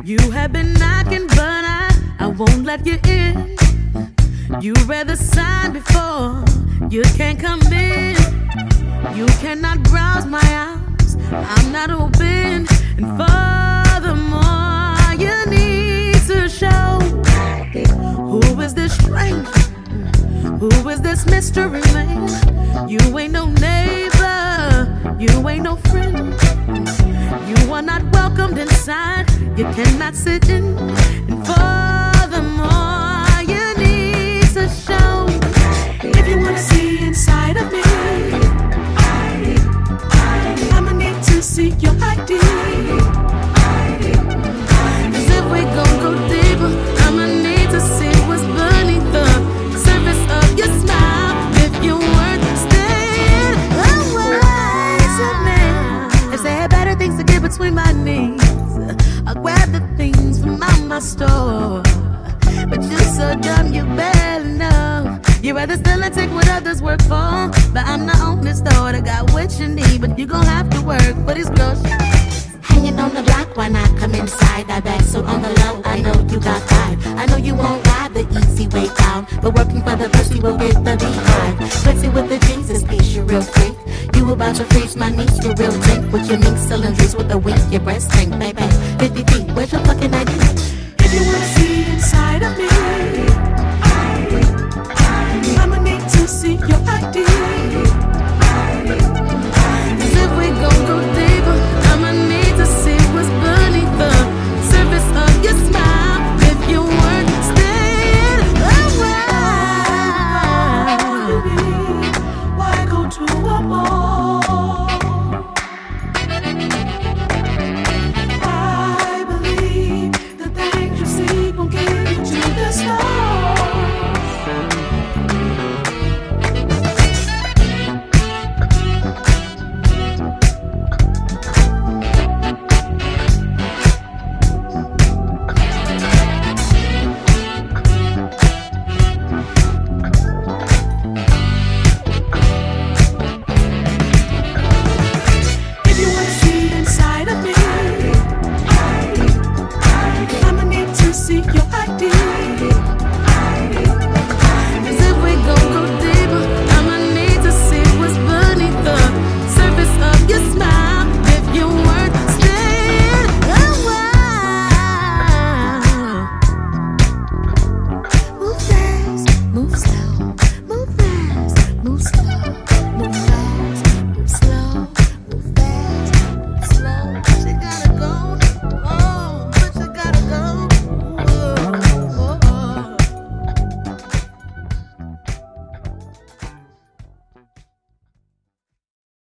You have been knocking, but I won't let you in. You read the sign before you can't come in. You cannot browse my house, I'm not open. And furthermore, you need to show who is this stranger, who is this mystery man. You ain't no neighbor, you ain't no friend. You are not welcomed inside, you cannot sit in. And furthermore, you need to show. If you wanna see inside of me, I'ma need to see your ID. Cause if we gon' go deeper, I'ma need to see what's beneath the surface of your smile. If you weren't staying away, if there are better things to get between my knees, I'll grab the things from out my store. But you're so dumb, you barely know. You rather still and take what others work for. But I'm the only store that got what you need. But you gon' have to work for these groceries. Hanging on the block, why not come inside? I bet so on the low, I know you got vibe. I know you won't ride the easy way out, but working for the thirsty will get the beehive. Flexy with the Jesus piece, you real freak. You about to freeze my knees, you real drink. With your mink cylinders with a wink, your breast stink, baby.